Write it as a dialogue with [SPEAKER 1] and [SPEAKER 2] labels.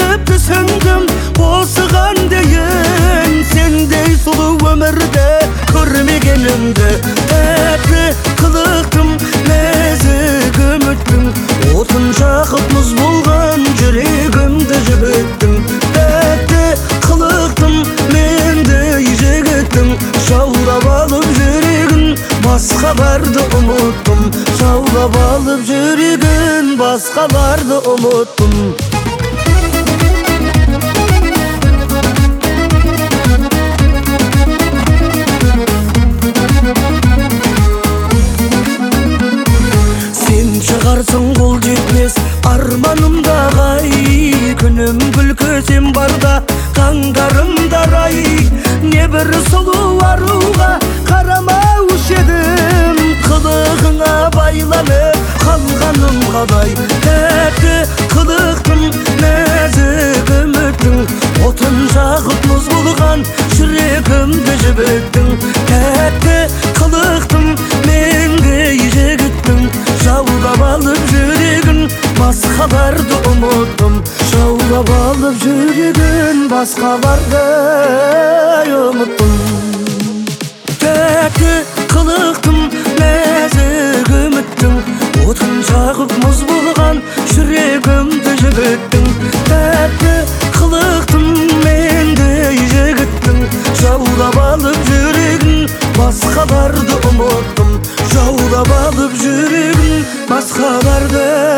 [SPEAKER 1] көріп түсіндім осыған дейін сендей сұлу өмірде көрмегенімді. Тәтті қылықтым, нәзік үміттің отын жағып мұз болған жүрегімді жібіттің. Тәтті қылықтым, мендей жігіттің жаулап алып жүрегін, басқаларды ұмыттым. Жаулап алып жүрегін, басқаларды ұмыттым. Сен шығарсың қол жетпес арманымда ай, күнім күлкі сен барда қаңдарымда рай. Небір сұлу аруға қарамаушы едім, қылығыңа байланып қалғаным қалай. Тәтті қылықтың, нәзік үміттің отын жағып мұз болған жүрегімді жібіттің. Тәтті қылықтың, мендей жігіттің жаулап алып жүрегін, басқаларды ұмыттым. Жаулап алып жүрегін, басқаларды ұмыттым. Тәтті қылықтым, нәзік үміттің отын жағып мұз болған жүрегімді жібіттің. Тәтті қылықтым, мендей жігіттің жаулап алып жүрегін, басқаларды ұмыттым. Жаулап алып жүрегін, басқаларды